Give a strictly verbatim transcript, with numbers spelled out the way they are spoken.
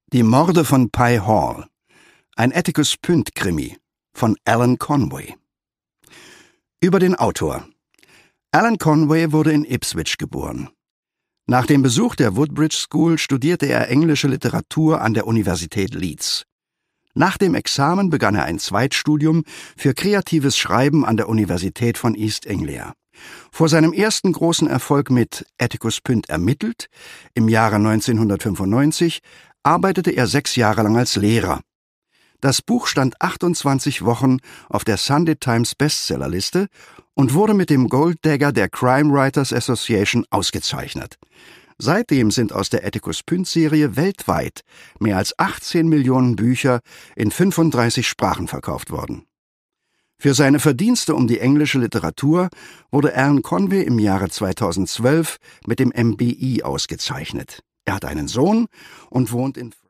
Die Morde von Pye Hall. Ein Atticus-Pynt-Krimi von Alan Conway. Über den Autor. Alan Conway wurde in Ipswich geboren. Nach dem Besuch der Woodbridge School studierte er englische Literatur an der Universität Leeds. Nach dem Examen begann er ein Zweitstudium für kreatives Schreiben an der Universität von East Anglia. Vor seinem ersten großen Erfolg mit Atticus Pynt ermittelt, im Jahre neunzehnhundertfünfundneunzig, arbeitete er sechs Jahre lang als Lehrer. Das Buch stand achtundzwanzig Wochen auf der Sunday Times Bestsellerliste und wurde mit dem Gold Dagger der Crime Writers Association ausgezeichnet. Seitdem sind aus der Atticus-Pynt-Serie weltweit mehr als achtzehn Millionen Bücher in fünfunddreißig Sprachen verkauft worden. Für seine Verdienste um die englische Literatur wurde Alan Conway im Jahre zweitausendzwölf mit dem M B I ausgezeichnet. Er hat einen Sohn und wohnt in